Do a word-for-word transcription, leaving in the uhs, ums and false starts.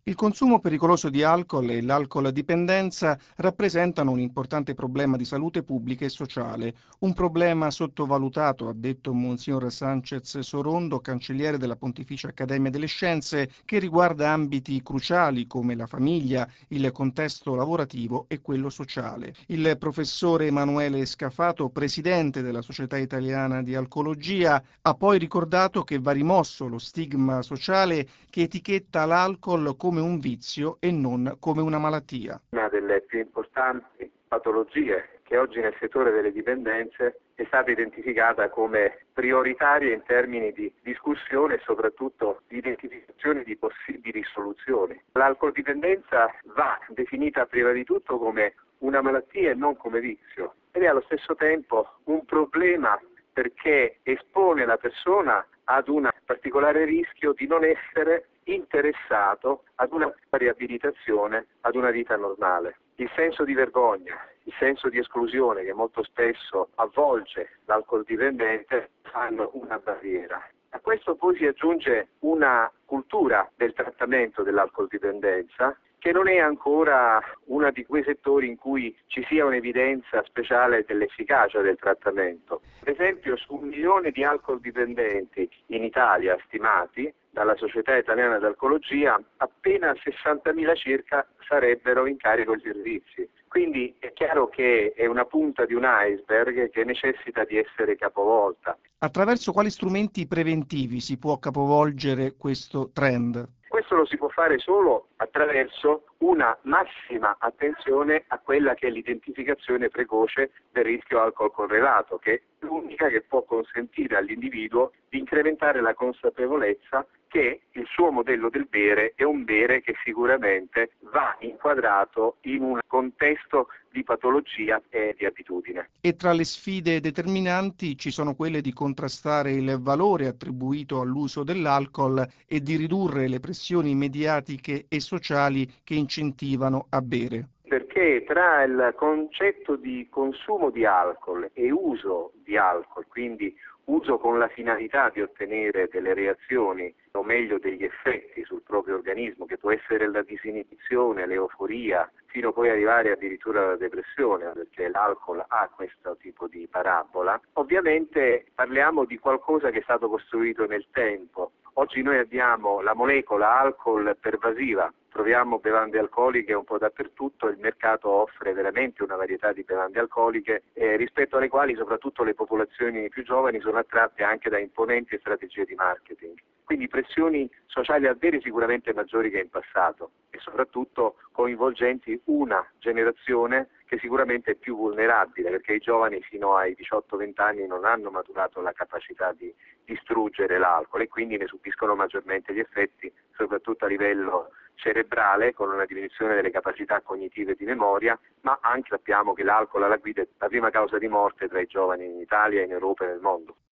Il consumo pericoloso di alcol e l'alcol-dipendenza rappresentano un importante problema di salute pubblica e sociale, un problema sottovalutato, ha detto Monsignor Sanchez Sorondo, cancelliere della Pontificia Accademia delle Scienze, che riguarda ambiti cruciali come la famiglia, il contesto lavorativo e quello sociale. Il professore Emanuele Scafato, presidente della Società Italiana di Alcologia, ha poi ricordato che va rimosso lo stigma sociale che etichetta l'alcol come un vizio e non come una malattia. Una delle più importanti patologie che oggi nel settore delle dipendenze è stata identificata come prioritaria in termini di discussione e soprattutto di identificazione di possibili soluzioni. L'alcoldipendenza va definita prima di tutto come una malattia e non come vizio, ed è allo stesso tempo un problema perché espone la persona ad un particolare rischio di non essere interessato ad una riabilitazione, ad una vita normale. Il senso di vergogna, il senso di esclusione che molto spesso avvolge l'alcoldipendente fanno una barriera. A questo poi si aggiunge una cultura del trattamento dell'alcoldipendenza che non è ancora uno di quei settori in cui ci sia un'evidenza speciale dell'efficacia del trattamento. Ad esempio, su un milione di alcoldipendenti in Italia stimati dalla Società Italiana d'Alcologia, appena sessantamila circa sarebbero in carico di servizi. Quindi è chiaro che è una punta di un iceberg che necessita di essere capovolta. Attraverso quali strumenti preventivi si può capovolgere questo trend? Questo lo si può fare solo attraverso una massima attenzione a quella che è l'identificazione precoce del rischio alcol correlato, che è l'unica che può consentire all'individuo di incrementare la consapevolezza che il suo modello del bere è un bere che sicuramente va inquadrato in un contesto di patologia e di abitudine. E tra le sfide determinanti ci sono quelle di contrastare il valore attribuito all'uso dell'alcol e di ridurre le pressioni mediatiche e sociali che incentivano a bere. Perché tra il concetto di consumo di alcol e uso di alcol, quindi uso con la finalità di ottenere delle reazioni o meglio degli effetti sul proprio organismo, che può essere la disinibizione, l'euforia, fino poi arrivare addirittura alla depressione, perché l'alcol ha questo tipo di parabola. Ovviamente parliamo di qualcosa che è stato costruito nel tempo. Oggi noi abbiamo la molecola alcol pervasiva, troviamo bevande alcoliche un po' dappertutto, il mercato offre veramente una varietà di bevande alcoliche eh, rispetto alle quali soprattutto le popolazioni più giovani sono attratte anche da imponenti strategie di marketing. Quindi pressioni sociali al bere sicuramente maggiori che in passato e soprattutto coinvolgenti una generazione che sicuramente è più vulnerabile, perché i giovani fino ai diciotto venti anni non hanno maturato la capacità di distruggere l'alcol e quindi ne subiscono maggiormente gli effetti, soprattutto a livello cerebrale, con una diminuzione delle capacità cognitive di memoria, ma anche sappiamo che l'alcol alla guida è la prima causa di morte tra i giovani in Italia, in Europa e nel mondo.